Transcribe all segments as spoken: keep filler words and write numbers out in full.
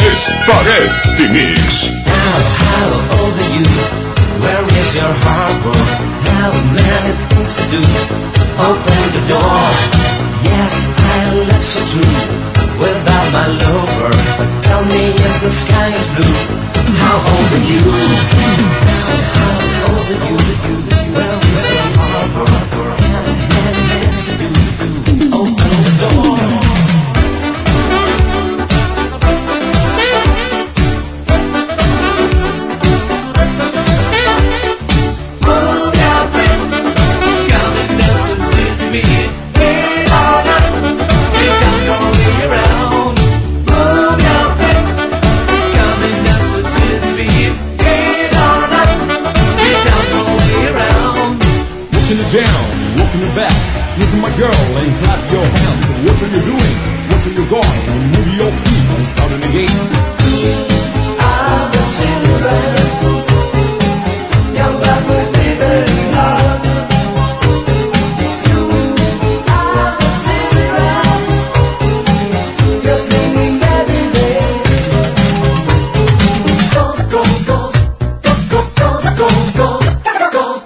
Spaghetti Mix. How, how old are you? Where is your harbor? How many things to do? Open the door. Yes, I love so true. Without my lover, but tell me if the sky is blue. How old are you? How, how old are you? Where is your harbor? How many things to do? Open the door. Down, walking your backs, listen my girl and clap your hands. What are you doing? What are you going? Move your feet and starting again. All the children, young black with baby love. You are the children, you're singing every day. Goes, goes, goes, goes, goes, goes, goes, goes.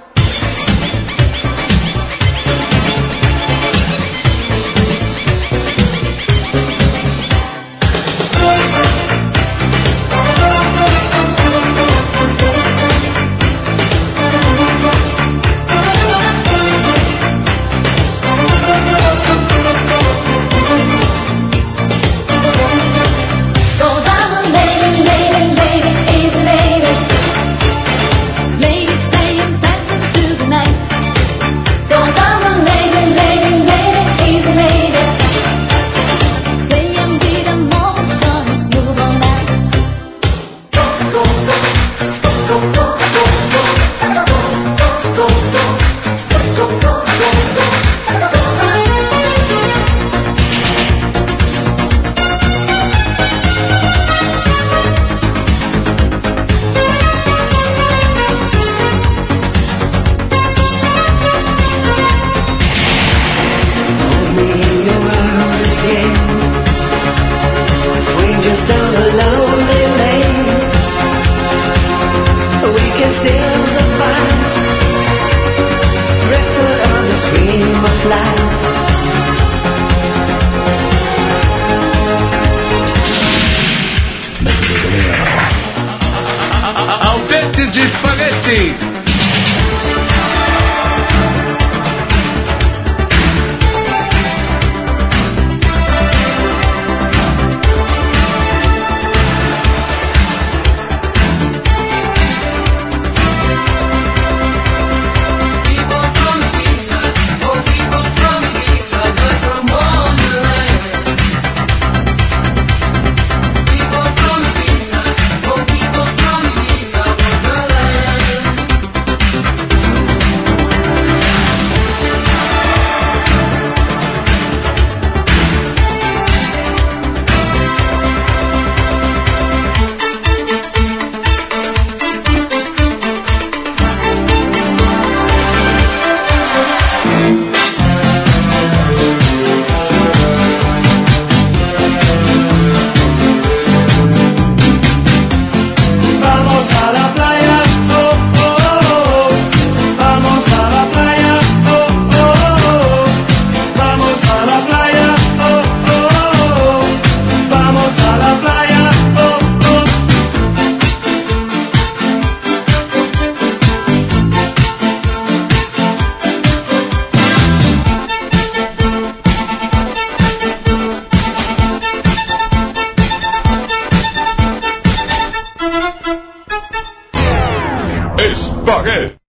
Autentici spaghetti! Spaghetti.